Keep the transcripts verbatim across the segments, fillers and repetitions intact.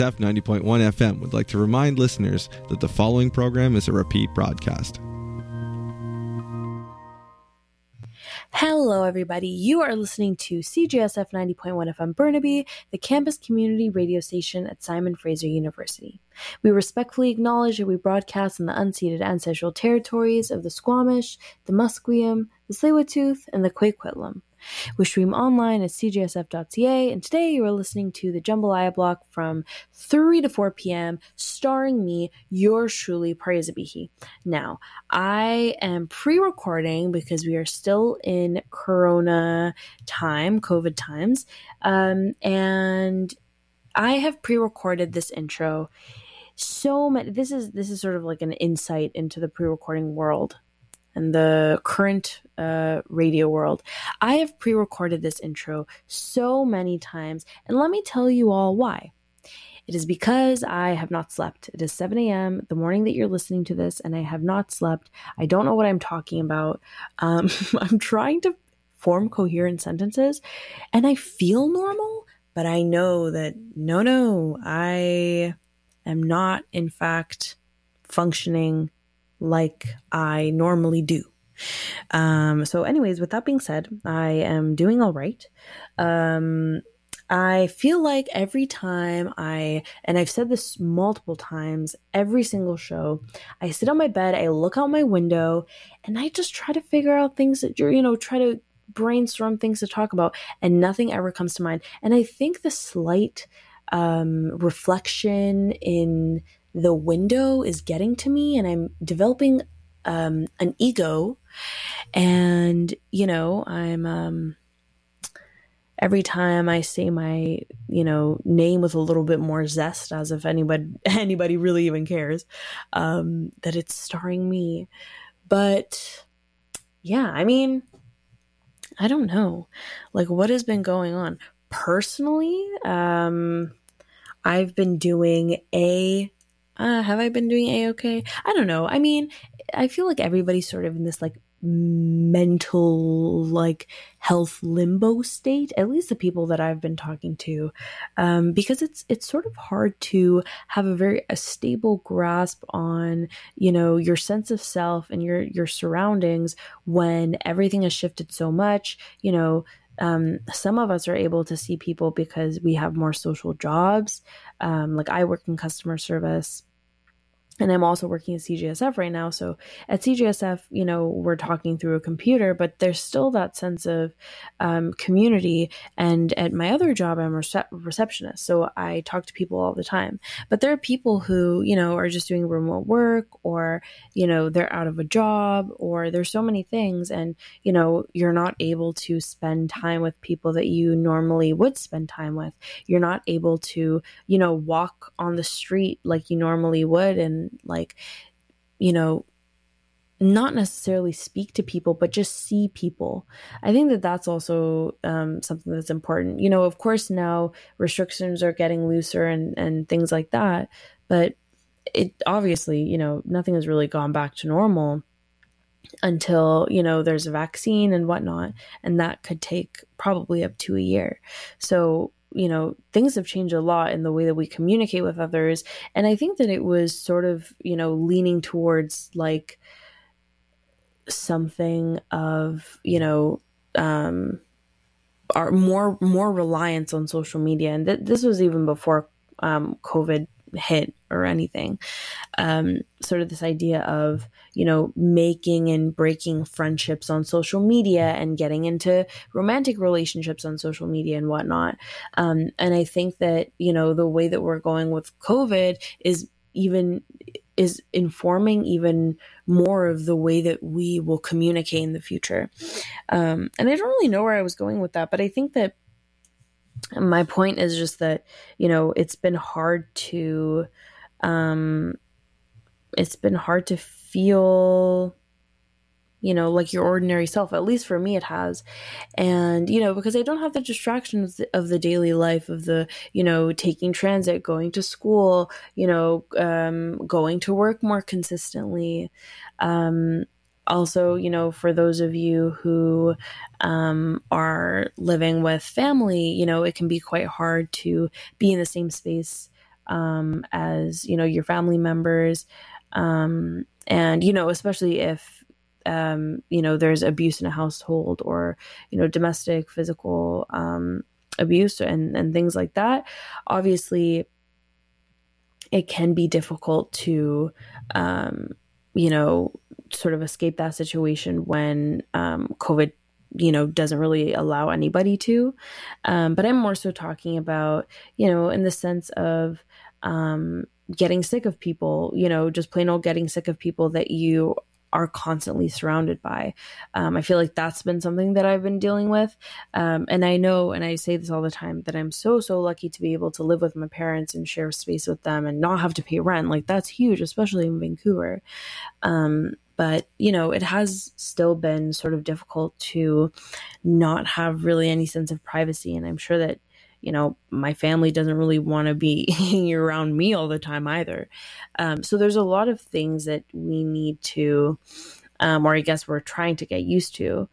F ninety point one F M would like to remind listeners that the following program is a repeat broadcast. Hello, everybody. You are listening to C J S F ninety point one F M Burnaby, the campus community radio station at Simon Fraser University. We respectfully acknowledge that we broadcast in the unceded ancestral territories of the Squamish, the Musqueam, the Tsleil-Waututh, and the Coquitlam. We stream online at c j s f dot c a, and today you are listening to the Jambalaya Block from three to four p.m., starring me, yours truly, Parizabihi. Now, I am pre-recording because we are still in Corona time, COVID times, um, and I have pre-recorded this intro. So many, this is this is sort of like an insight into the pre-recording world and the current uh, radio world. I have pre-recorded this intro so many times, and let me tell you all why. It is because I have not slept. It is seven a.m., the morning that you're listening to this, and I have not slept. I don't know what I'm talking about. Um, I'm trying to form coherent sentences, and I feel normal, but I know that, no, no, I am not, in fact, functioning like I normally do. Um, so anyways, with that being said, I am doing all right. Um, I feel like every time I, and I've said this multiple times, every single show, I sit on my bed, I look out my window, and I just try to figure out things that you're, you know, try to brainstorm things to talk about, and nothing ever comes to mind. And I think the slight um, reflection in the window is getting to me, and I'm developing um, an ego, and, you know, I'm, um, every time I say my, you know, name with a little bit more zest, as if anybody, anybody really even cares, um, that it's starring me. But yeah, I mean, I don't know, like, what has been going on personally. Um, I've been doing a Uh, have I been doing A-okay? I don't know. I mean, I feel like everybody's sort of in this like mental, like health limbo state, at least the people that I've been talking to, um, because it's, it's sort of hard to have a very, a stable grasp on, you know, your sense of self and your, your surroundings when everything has shifted so much. You know, Um, some of us are able to see people because we have more social jobs. Um, like I work in customer service, and I'm also working at C J S F right now. So at C J S F, you know, we're talking through a computer, but there's still that sense of um, community. And at my other job, I'm a rece- receptionist. So I talk to people all the time. But there are people who, you know, are just doing remote work, or, you know, they're out of a job, or there's so many things. And, you know, you're not able to spend time with people that you normally would spend time with. You're not able to, you know, walk on the street like you normally would, and like, you know, not necessarily speak to people, but just see people. I think that that's also um, something that's important. You know, of course, now restrictions are getting looser and, and things like that, but it obviously, you know, nothing has really gone back to normal until, you know, there's a vaccine and whatnot, and that could take probably up to a year. So, you know, things have changed a lot in the way that we communicate with others. And I think that it was sort of, you know, leaning towards like something of, you know, um, our more, more reliance on social media. And th- this was even before um, COVID hit or anything. Um, sort of this idea of, you know, making and breaking friendships on social media and getting into romantic relationships on social media and whatnot. Um, and I think that, you know, the way that we're going with COVID is even is informing even more of the way that we will communicate in the future. Um, and I don't really know where I was going with that, but I think that my point is just that, you know, it's been hard to, um, it's been hard to feel, you know, like your ordinary self. At least for me, it has. And, you know, because I don't have the distractions of the daily life of the, you know, taking transit, going to school, you know, um, going to work more consistently. Um, also, you know, for those of you who um, are living with family, you know, it can be quite hard to be in the same space um, as, you know, your family members. Um, and, you know, especially if, um, you know, there's abuse in a household or, you know, domestic, physical um, abuse and, and things like that, obviously it can be difficult to, um, you know, sort of escape that situation when um, COVID, you know, doesn't really allow anybody to. Um, but I'm more so talking about, you know, in the sense of um, getting sick of people, you know, just plain old getting sick of people that you are constantly surrounded by. Um, I feel like that's been something that I've been dealing with. Um, and I know, and I say this all the time, that I'm so, so lucky to be able to live with my parents and share space with them and not have to pay rent. Like that's huge, especially in Vancouver. Um, but, you know, it has still been sort of difficult to not have really any sense of privacy. And I'm sure that, you know, my family doesn't really want to be hanging around me all the time either. Um, so there's a lot of things that we need to, um, or I guess we're trying to get used to.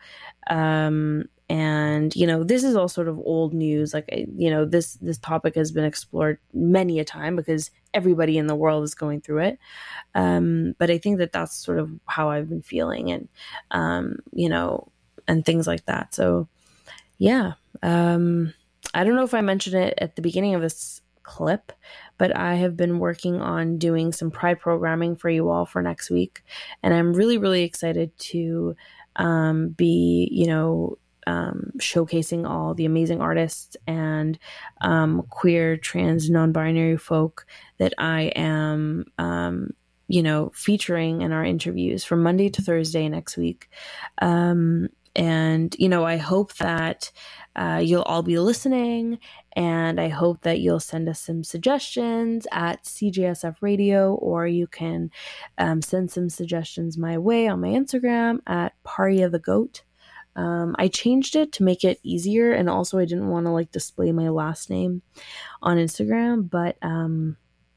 Um, and, you know, this is all sort of old news. Like, you know, this, this topic has been explored many a time because everybody in the world is going through it. Um, but I think that that's sort of how I've been feeling and, um, you know, and things like that. So yeah, um, I don't know if I mentioned it at the beginning of this clip, but I have been working on doing some Pride programming for you all for next week. And I'm really, really excited to um, be, you know, um, showcasing all the amazing artists and um, queer, trans, non-binary folk that I am, um, you know, featuring in our interviews from Monday to Thursday next week. Um, And, you know, I hope that uh, you'll all be listening, and I hope that you'll send us some suggestions at C J S F Radio, or you can um, send some suggestions my way on my Instagram at Paria the Goat. Um, I changed it to make it easier, and also I didn't want to like display my last name on Instagram, but um,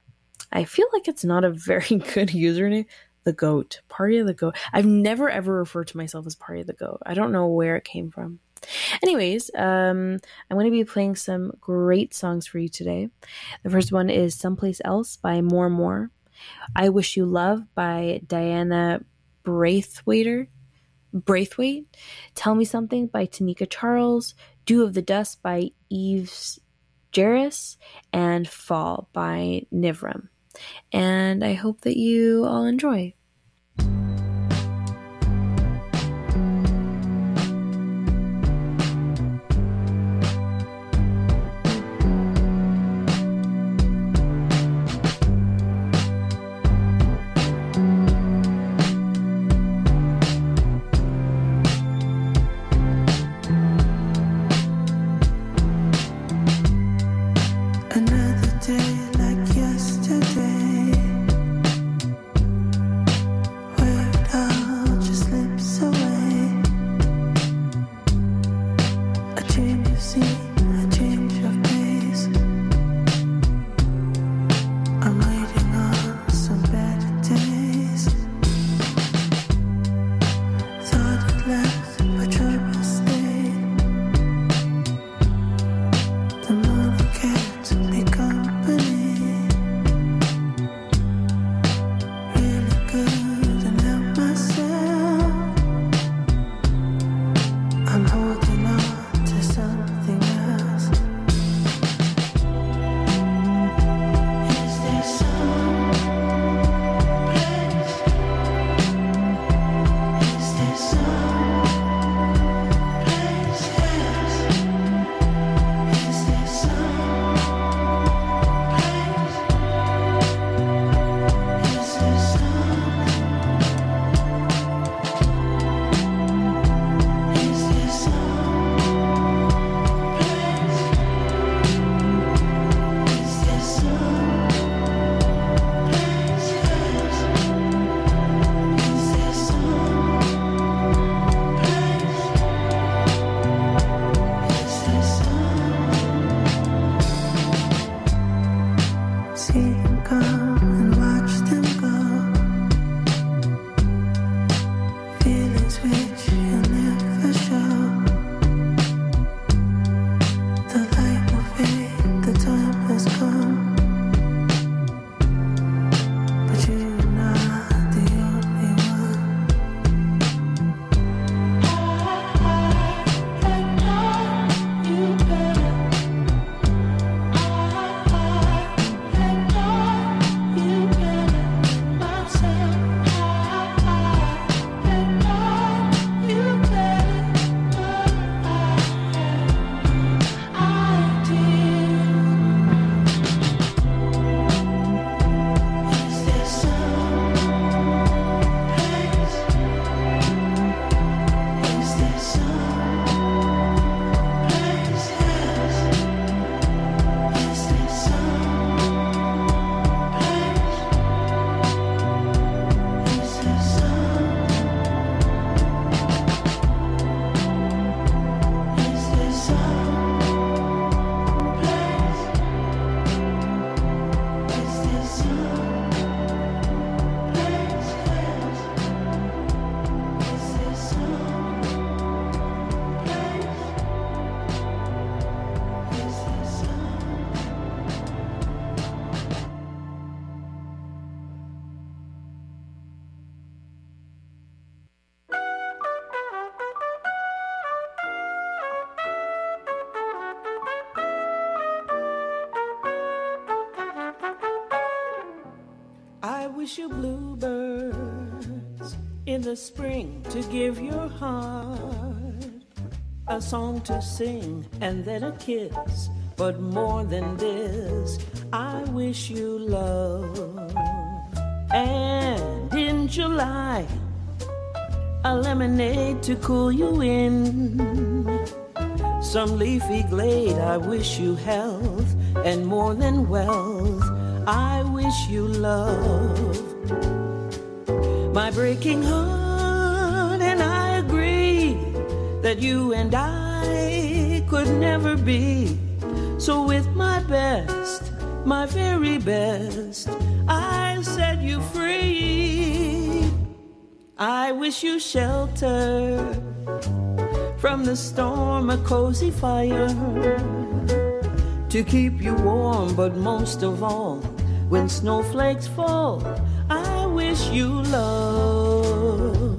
I feel like it's not a very good username. The Goat, Paria the Goat. I've never ever referred to myself as Paria the Goat. I don't know where it came from. Anyways, um, I'm going to be playing some great songs for you today. The first one is Someplace Else by More More. I Wish You Love by Diana Braithwaite. Braithwaite. Tell Me Something by Tanika Charles. Dew of the Dust by Yves Jarris. And Fall by Nivram. And I hope that you all enjoy. Another day like yesterday, where it all just slips away. A change of scene, a change of pace. I'm waiting on some better days. Thought it left, but trouble stayed. The morning kept me company, really good and help myself. I'm holding on to something else. Is there some place? Is there some place else? Is there some place? Is there some? Is there some place? Is there some place else? Is there some place? Is there some? See them come and watch them go. Feelings which you never show. The light will fade, the time has come. wish you bluebirds in the spring to give your heart a song to sing and then a kiss. But more than this, I wish you love. And in July, a lemonade to cool you in. Some leafy glade, I wish you health. And more than wealth, I wish you love. My breaking heart and I agree that you and I could never be. So with my best, my very best, I set you free. I wish you shelter from the storm, a cozy fire to keep you warm, but most of all, when snowflakes fall, I wish you love.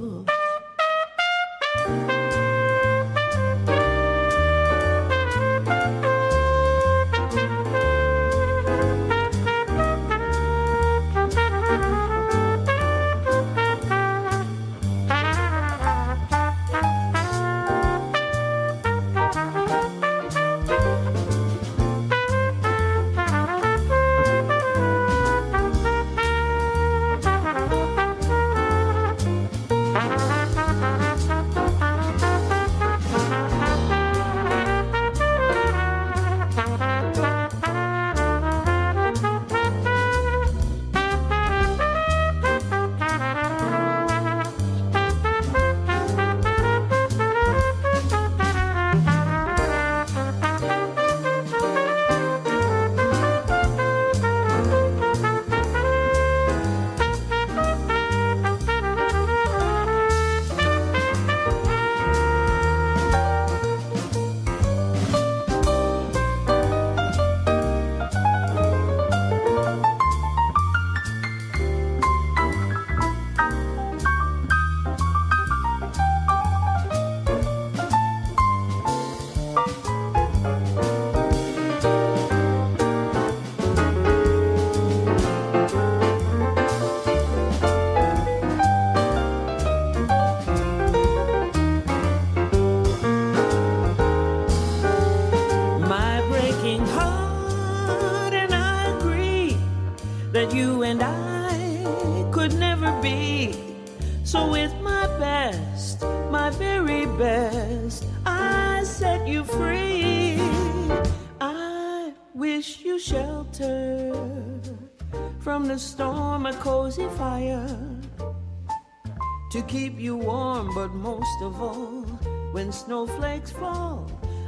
To keep you warm, but most of all, when snowflakes fall,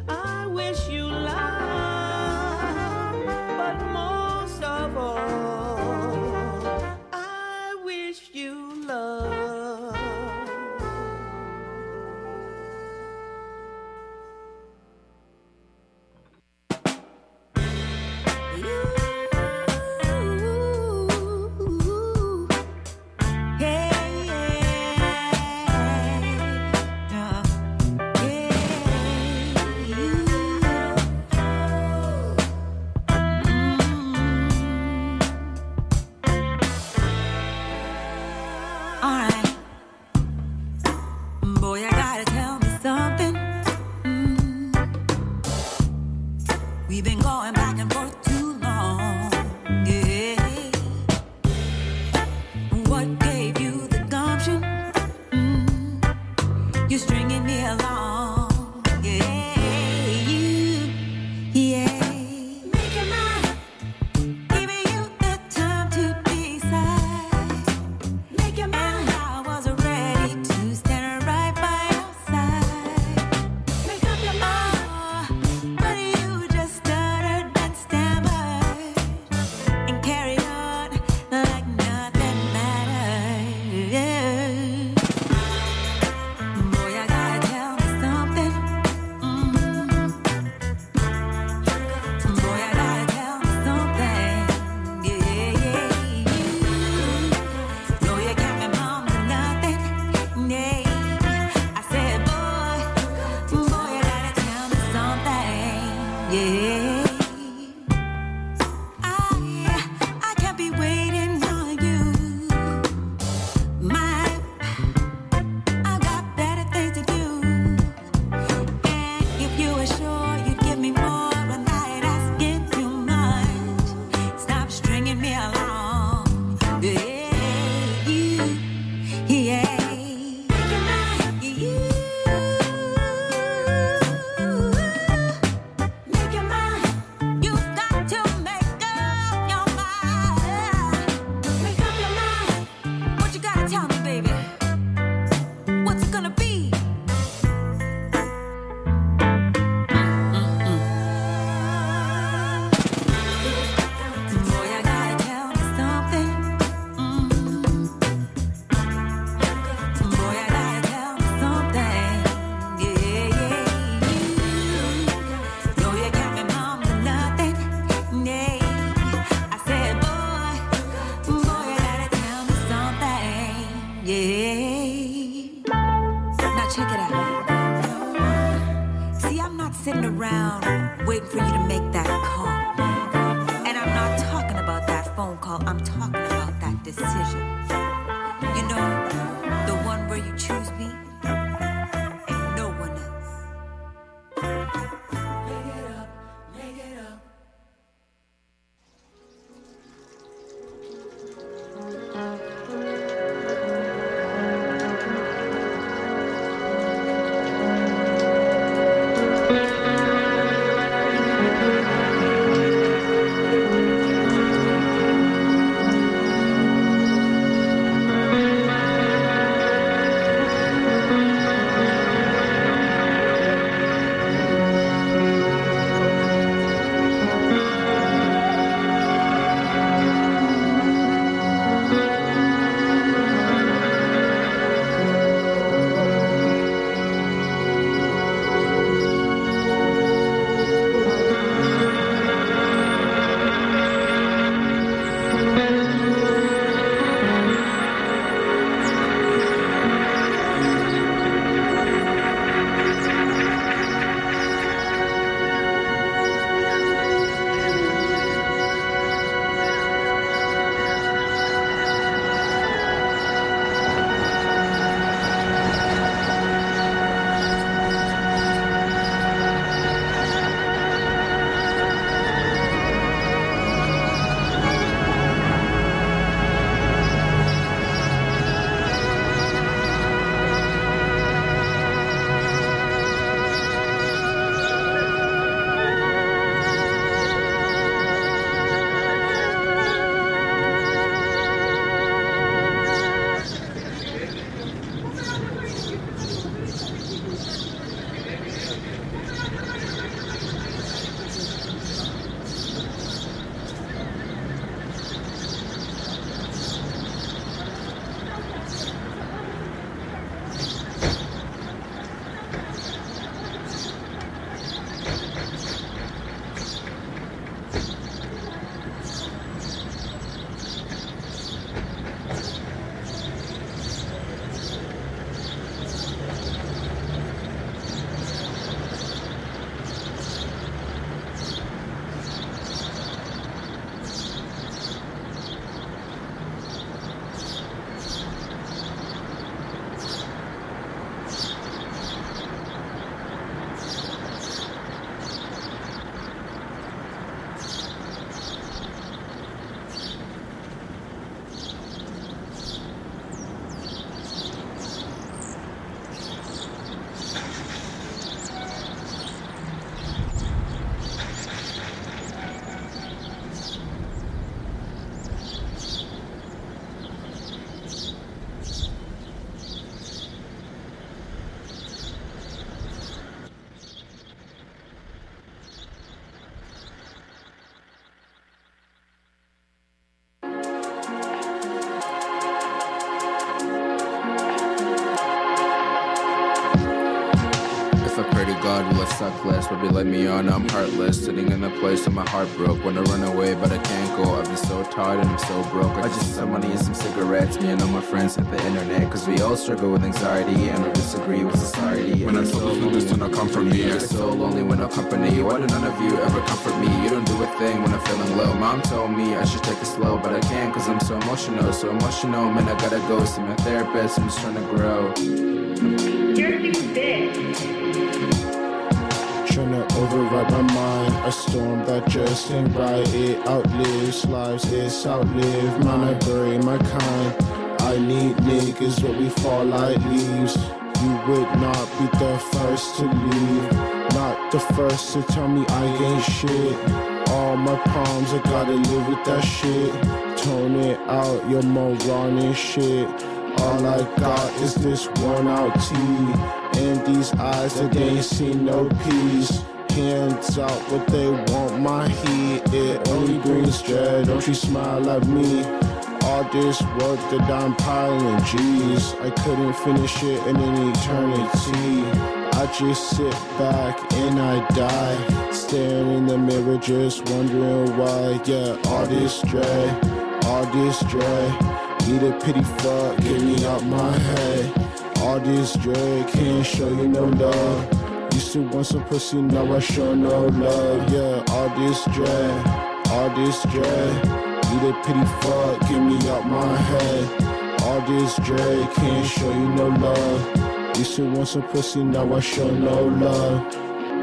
I wish you love. But most of all, I wish you love. Yeah. call, I'm talking about that decision. You know, the one where you choose me and no one else. Make it up, make it up. Suck less, but be let me on, I'm heartless. Sitting in the place where my heart broke. Wanna run away, but I can't go. I've been so tired and I'm so broke. I just need some money and some cigarettes. Me and all my friends hit the internet, cause we all struggle with anxiety and I disagree with society. When I told you this do not come from me, I get so lonely when no company. Why do none of you ever comfort me? You don't do a thing when I'm feeling low. Mom told me I should take it slow, but I can't cause I'm so emotional. So emotional, man, I gotta go see my therapist. I'm just trying to grow. You're too big. Trying to override my mind. A storm that just ain't right. It outlives lives, it's outlived mine. I bury my kind. I need niggas where we fall like leaves. You would not be the first to leave, not the first to tell me I ain't shit. All my problems, I gotta live with that shit. Tone it out, you're moronic shit. All I got is this worn out tea, and these eyes that they ain't seen no peace. Hands out what they want, my heat, it only brings dread. Don't you smile at me? All this work that I'm piling, jeez, I couldn't finish it in an eternity. I just sit back and I die, staring in the mirror just wondering why. Yeah, all this dread, all this dread, need a pity fuck, get me out my head. All this dread, can't show you no love. Used to want some pussy, now I show no love. Yeah, all this dread, all this dread, Eat a pity fuck, get me out my head. All this dread can't show you no love. Used to want some pussy, now I show no love.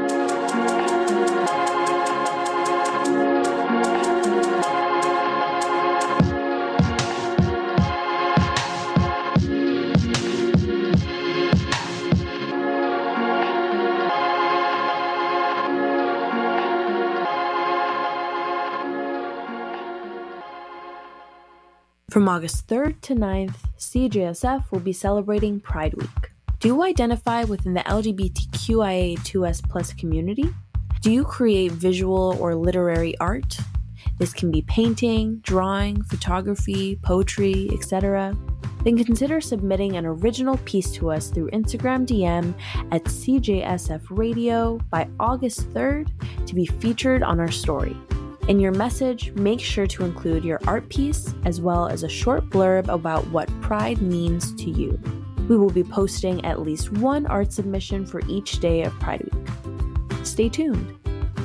From August third to ninth, C J S F will be celebrating Pride Week. Do you identify within the L G B T Q I A two S plus community? Do you create visual or literary art? This can be painting, drawing, photography, poetry, et cetera. Then consider submitting an original piece to us through Instagram D M at C J S F Radio by August third to be featured on our story. In your message, make sure to include your art piece as well as a short blurb about what Pride means to you. We will be posting at least one art submission for each day of Pride Week. Stay tuned.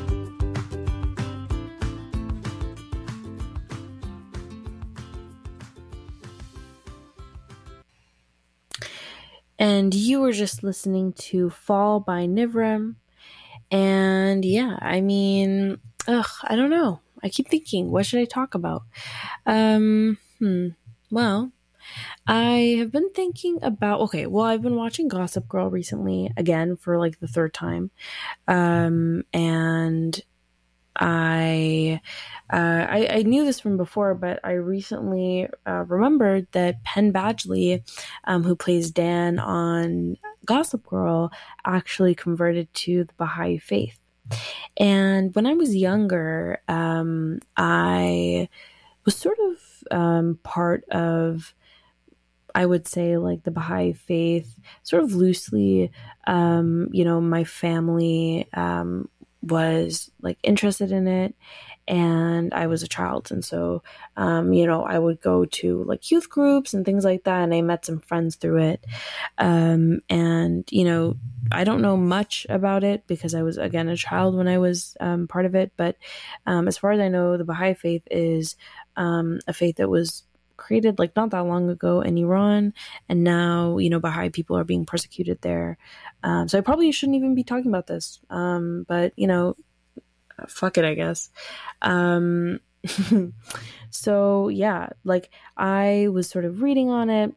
And you were just listening to Fall by Nivram. And yeah, I mean, ugh, I don't know. I keep thinking, what should I talk about? Um, hmm. Well, I have been thinking about, okay, well, I've been watching Gossip Girl recently, again, for like the third time. Um, and I, uh, I, I knew this from before, but I recently uh, remembered that Penn Badgley, um, who plays Dan on Gossip Girl, actually converted to the Baha'i faith. And when I was younger, um, I was sort of um, part of, I would say, like the Baha'i faith, sort of loosely. Um, you know, my family um, was like interested in it, and I was a child, and so um, you know, I would go to like youth groups and things like that, and I met some friends through it. Um, and you know, I don't know much about it because I was, again, a child when I was um, part of it. But um, as far as I know, the Baha'i faith is um, a faith that was created like not that long ago in Iran, and now, you know, Baha'i people are being persecuted there. Um, so I probably shouldn't even be talking about this, um, but you know, fuck it, I guess. Um, so yeah, like I was sort of reading on it,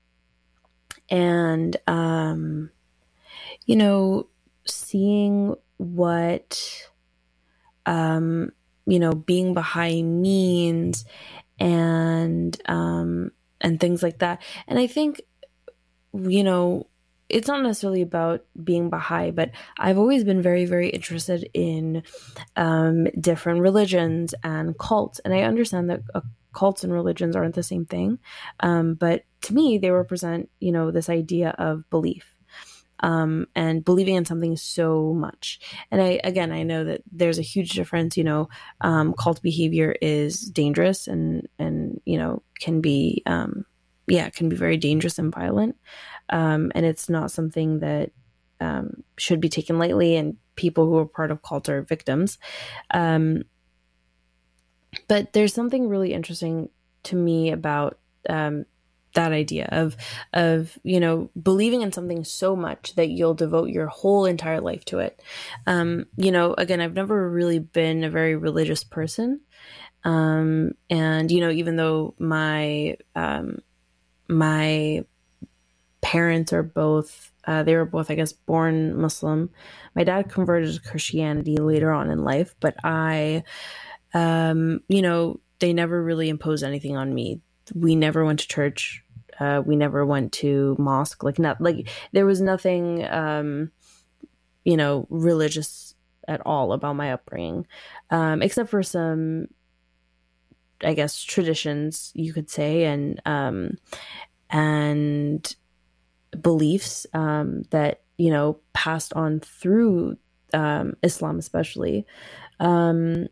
and um, you know, seeing what um, you know, being Baha'i means, and um and things like that. And I think, you know, it's not necessarily about being Baha'i, but I've always been very, very interested in um different religions and cults. And I understand that uh, cults and religions aren't the same thing, um but to me they represent, you know, this idea of belief. Um, and believing in something so much. And I, again, I know that there's a huge difference, you know, um, cult behavior is dangerous and, and, you know, can be, um, yeah, can be very dangerous and violent. Um, and it's not something that, um, should be taken lightly, and people who are part of cults are victims. Um, but there's something really interesting to me about, um, that idea of, of, you know, believing in something so much that you'll devote your whole entire life to it. Um, you know, again, I've never really been a very religious person. Um, and, you know, even though my, um, my parents are both, uh, they were both, I guess, born Muslim. My dad converted to Christianity later on in life, but I, um, you know, they never really imposed anything on me. We never went to church. Uh, we never went to mosque. Like not like there was nothing, um, you know, religious at all about my upbringing, um, except for some, I guess, traditions you could say, and um, and beliefs um, that, you know, passed on through um, Islam, especially. Um,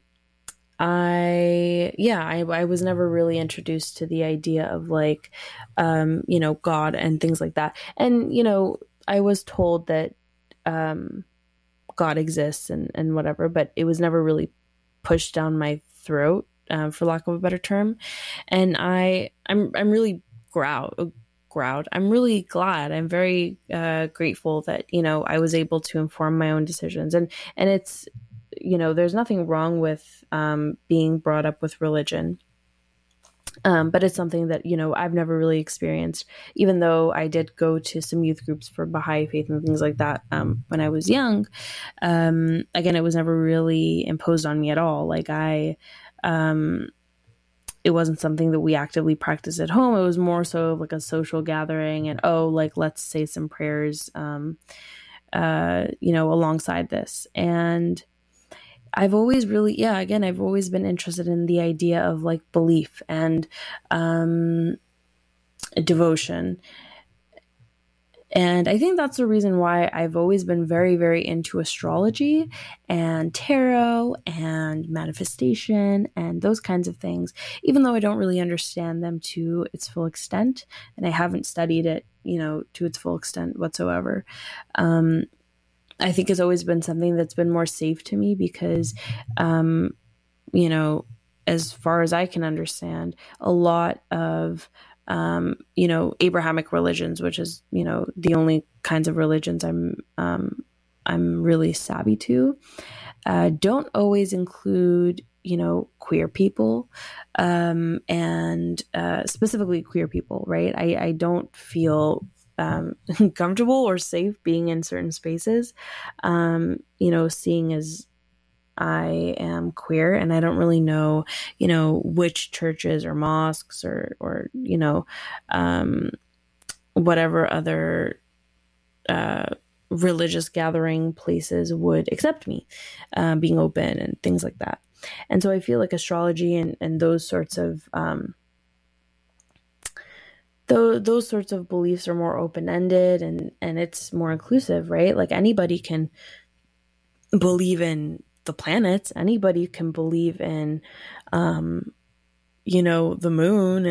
I, yeah, I, I was never really introduced to the idea of like, um, you know, God and things like that. And, you know, I was told that, um, God exists and, and whatever, but it was never really pushed down my throat. um, for lack of a better term. And I, I'm, I'm really proud. Ground. I'm really glad. I'm very uh, grateful that, you know, I was able to inform my own decisions. And, and it's, you know, there's nothing wrong with um, being brought up with religion. Um, but it's something that, you know, I've never really experienced, even though I did go to some youth groups for Baha'i faith and things like that um, when I was young. Um, again, it was never really imposed on me at all. Like I, um, it wasn't something that we actively practiced at home. It was more so like a social gathering and, oh, like, let's say some prayers, um, uh, you know, alongside this. And I've always really, yeah, again, I've always been interested in the idea of like belief and um, devotion. And I think that's the reason why I've always been very, very into astrology and tarot and manifestation and those kinds of things, even though I don't really understand them to its full extent. And I haven't studied it, you know, to its full extent whatsoever. Um, I think it's always been something that's been more safe to me because, um, you know, as far as I can understand, a lot of Um, you know, Abrahamic religions, which is, you know, the only kinds of religions I'm, um, I'm really savvy to, uh, don't always include, you know, queer people, um, and, uh, specifically queer people, right? I, I don't feel, um, comfortable or safe being in certain spaces, um, you know, seeing as I am queer and I don't really know, you know, which churches or mosques or, or, you know, um, whatever other, uh, religious gathering places would accept me, um, being open and things like that. And so I feel like astrology and, and those sorts of, um, those, those sorts of beliefs are more open-ended and, and it's more inclusive, right? Like anybody can believe in the planets. Anybody can believe in, um, you know, the moon